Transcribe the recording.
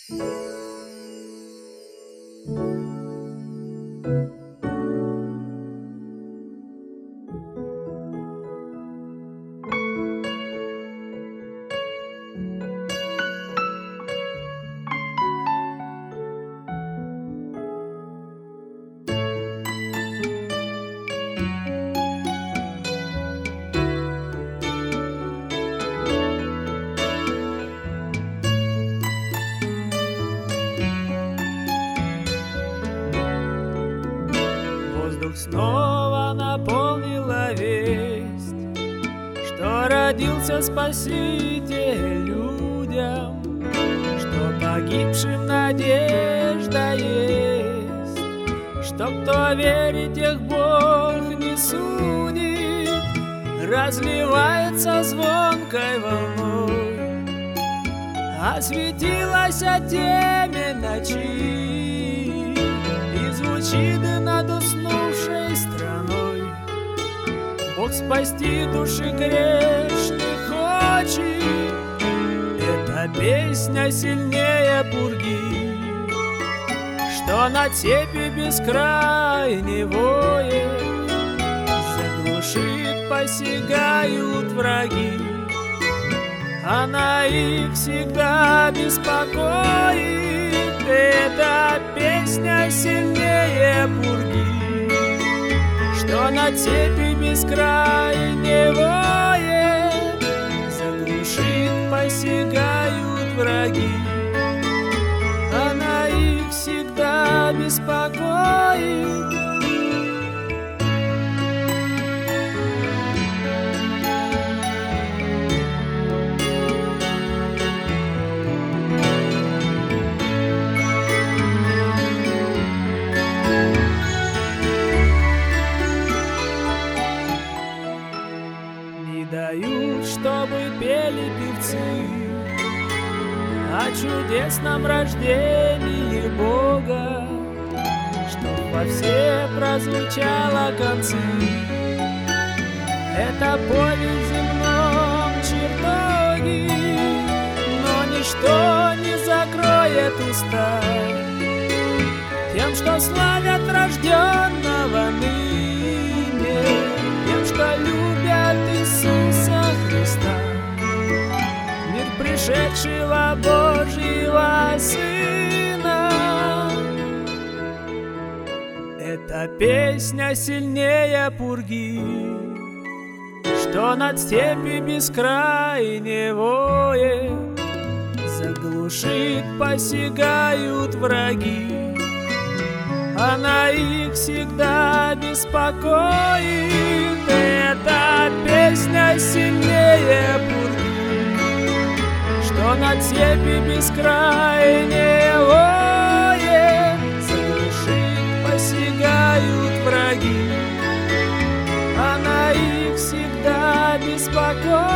Воздух снова наполнила весть, что родился Спаситель людям, что погибшим надежда есть, что кто верит, тех Бог не судит. Разливается звонкой волной, осветилась теме ночи, и звучит над уснувшей страной: Бог спасти души грешных хочет. Эта песня сильнее пурги, что на цепи бескрайней воет. Заглушит, посягают враги, она их всегда беспокоит. Эта песня сильнее пурги, что на цепи бескрайней воет. Заглушит, посягают враги, она их всегда беспокоит. Дают, чтобы пели певцы о чудесном рождении Бога, чтоб во все прозвучало концы. Это поле в земном чертоге, но ничто не закроет уста тем, что славят рожденного ныне, тем, что любят Иисуса Христа, мир пришедшего Божьего Сына. Эта песня сильнее пурги, что над степи бескрайней воет. Заглушит, посягают враги, она их всегда беспокоит. Эта песня сильнее пурги, что на цепи бескрайней воет. Заглушит, посягают враги, она их всегда беспокоит.